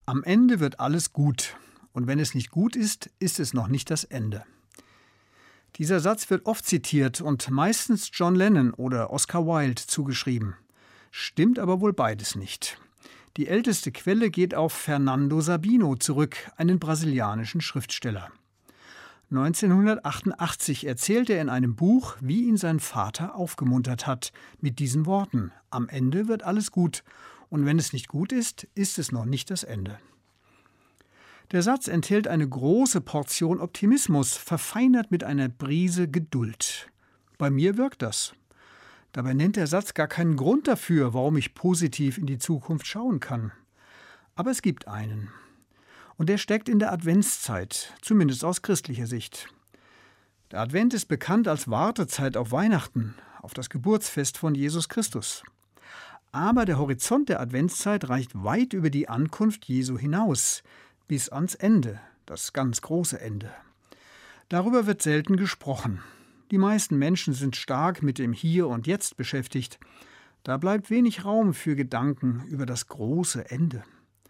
Am Ende wird alles gut. Und wenn es nicht gut ist, ist es noch nicht das Ende. Dieser Satz wird oft zitiert und meistens John Lennon oder Oscar Wilde zugeschrieben. Stimmt aber wohl beides nicht. Die älteste Quelle geht auf Fernando Sabino zurück, einen brasilianischen Schriftsteller. 1988 erzählte er in einem Buch, wie ihn sein Vater aufgemuntert hat, mit diesen Worten: Am Ende wird alles gut, und wenn es nicht gut ist, ist es noch nicht das Ende. Der Satz enthält eine große Portion Optimismus, verfeinert mit einer Prise Geduld. Bei mir wirkt das. Dabei nennt der Satz gar keinen Grund dafür, warum ich positiv in die Zukunft schauen kann. Aber es gibt einen. Und der steckt in der Adventszeit, zumindest aus christlicher Sicht. Der Advent ist bekannt als Wartezeit auf Weihnachten, auf das Geburtsfest von Jesus Christus. Aber der Horizont der Adventszeit reicht weit über die Ankunft Jesu hinaus, bis ans Ende, das ganz große Ende. Darüber wird selten gesprochen. Die meisten Menschen sind stark mit dem Hier und Jetzt beschäftigt. Da bleibt wenig Raum für Gedanken über das große Ende.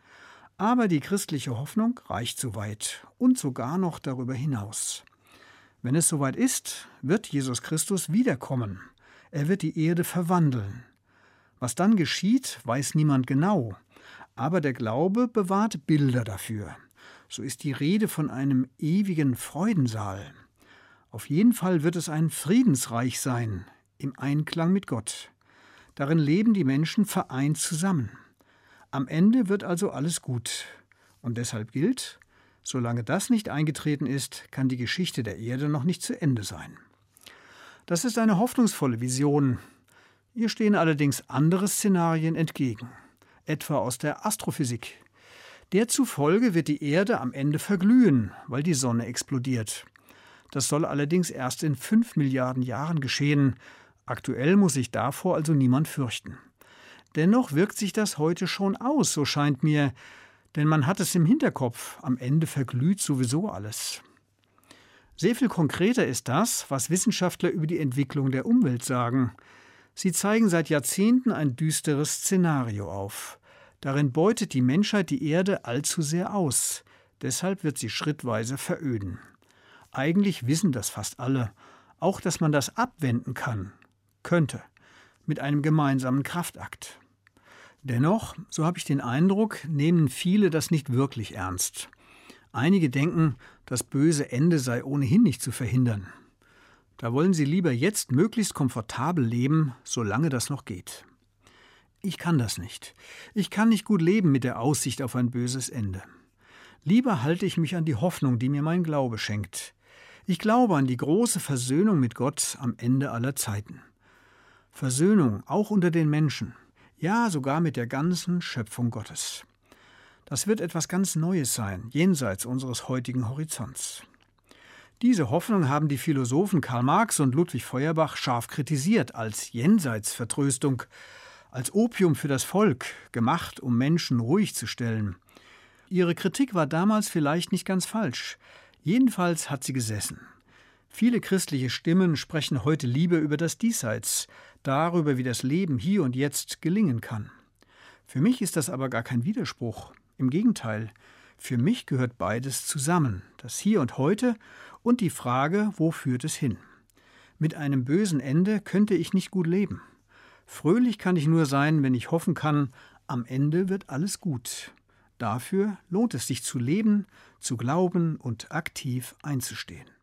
Aber die christliche Hoffnung reicht so weit und sogar noch darüber hinaus. Wenn es soweit ist, wird Jesus Christus wiederkommen. Er wird die Erde verwandeln. Was dann geschieht, weiß niemand genau. Aber der Glaube bewahrt Bilder dafür. So ist die Rede von einem ewigen Freudensaal. Auf jeden Fall wird es ein Friedensreich sein, im Einklang mit Gott. Darin leben die Menschen vereint zusammen. Am Ende wird also alles gut. Und deshalb gilt, solange das nicht eingetreten ist, kann die Geschichte der Erde noch nicht zu Ende sein. Das ist eine hoffnungsvolle Vision. Ihr stehen allerdings andere Szenarien entgegen, etwa aus der Astrophysik. Der zufolge wird die Erde am Ende verglühen, weil die Sonne explodiert. Das soll allerdings erst in 5 Milliarden Jahren geschehen. Aktuell muss sich davor also niemand fürchten. Dennoch wirkt sich das heute schon aus, so scheint mir, denn man hat es im Hinterkopf, am Ende verglüht sowieso alles. Sehr viel konkreter ist das, was Wissenschaftler über die Entwicklung der Umwelt sagen. Sie zeigen seit Jahrzehnten ein düsteres Szenario auf. Darin beutet die Menschheit die Erde allzu sehr aus. Deshalb wird sie schrittweise veröden. Eigentlich wissen das fast alle, auch dass man das abwenden könnte, mit einem gemeinsamen Kraftakt. Dennoch, so habe ich den Eindruck, nehmen viele das nicht wirklich ernst. Einige denken, das böse Ende sei ohnehin nicht zu verhindern. Da wollen sie lieber jetzt möglichst komfortabel leben, solange das noch geht. Ich kann das nicht. Ich kann nicht gut leben mit der Aussicht auf ein böses Ende. Lieber halte ich mich an die Hoffnung, die mir mein Glaube schenkt. Ich glaube an die große Versöhnung mit Gott am Ende aller Zeiten. Versöhnung auch unter den Menschen, ja sogar mit der ganzen Schöpfung Gottes. Das wird etwas ganz Neues sein, jenseits unseres heutigen Horizonts. Diese Hoffnung haben die Philosophen Karl Marx und Ludwig Feuerbach scharf kritisiert als Jenseitsvertröstung, als Opium für das Volk, gemacht, um Menschen ruhig zu stellen. Ihre Kritik war damals vielleicht nicht ganz falsch. Jedenfalls hat sie gesessen. Viele christliche Stimmen sprechen heute lieber über das Diesseits, darüber, wie das Leben hier und jetzt gelingen kann. Für mich ist das aber gar kein Widerspruch. Im Gegenteil, für mich gehört beides zusammen, das Hier und Heute und die Frage, wo führt es hin? Mit einem bösen Ende könnte ich nicht gut leben. Fröhlich kann ich nur sein, wenn ich hoffen kann, am Ende wird alles gut. Dafür lohnt es sich zu leben, zu glauben und aktiv einzustehen.